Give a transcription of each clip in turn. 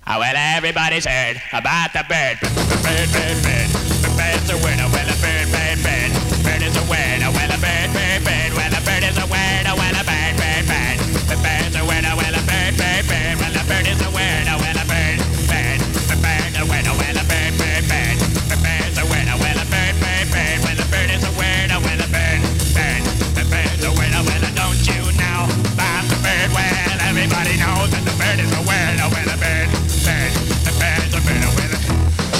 Well, everybody's heard about the bird. Bird, bird, bird. The bird's a winner. Well, a bird, bird, bird. Bird is a winner. Well, a bird, bird, bird. Well, a bird is a winner. Well, a bird, bird, bird. The bird's a winner. Well, a bird, bird, bird. Well, a bird is a winner. Well, a bird, bird. The bird's a winner. Well, a bird, bird, bird. The bird's a winner. Well, a bird, bird, bird. Well, a bird is a winner. Well, a bird, bird. The bird's a winner. Well, don't you know about the bird? Well, everybody knows that the bird is a winner. Well, a bird. The bird's a winner with it.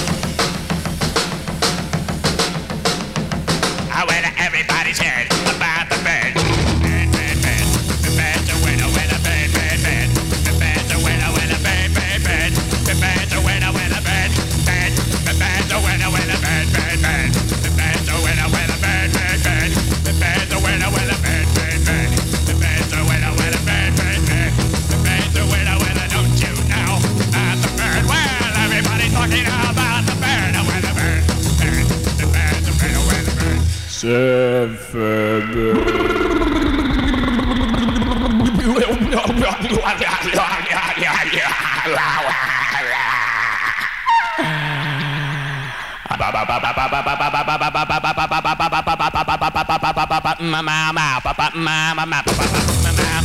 Well, everybody's heard about the bird. Bird, bird, bird. The bird's a winner with a bird, bird, bird. The bird's a winner with a bird, bird, bird. The bird's a winner with a bird, bird. The bird's a winner with a bird, bird, bird. The bird's a winner with a bird, bird, bird. The bird's a winner with a bird, bird, bird. The bird's a winner with a bird, bird, bird. The bird's a winner with a don't you know about the bird? Well, everybody's talking about the bird, with a bird, bird. The bird's a winner with a bird. Mama